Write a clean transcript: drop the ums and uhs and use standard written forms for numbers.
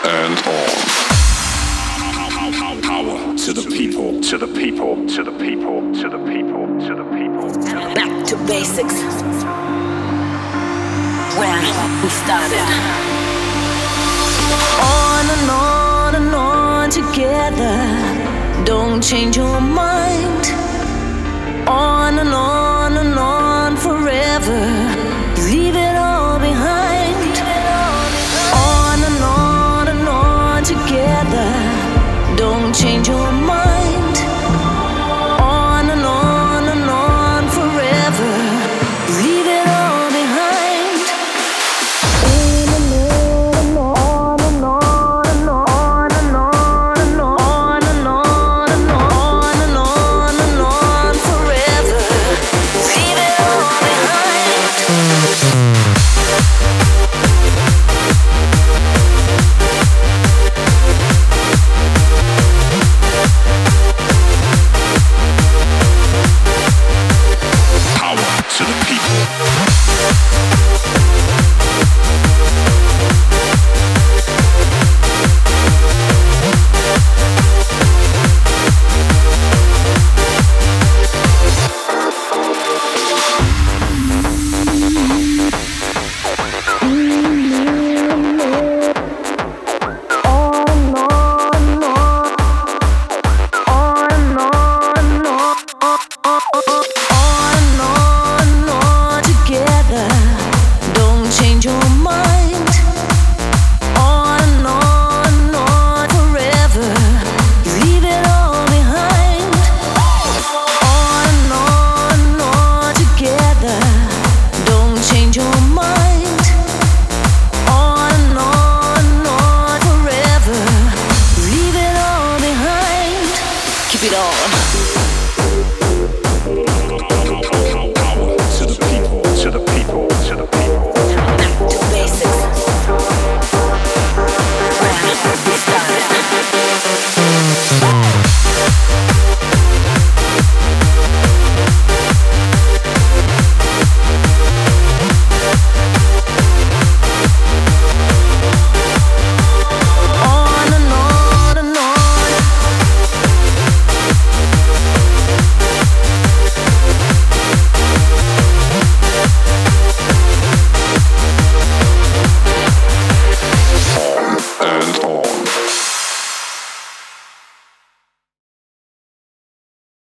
and on. Power to the people, to the people, to the people, to the people, to the people. Back to basics. Where we started. On and on and on together. Don't change your mind. On and on.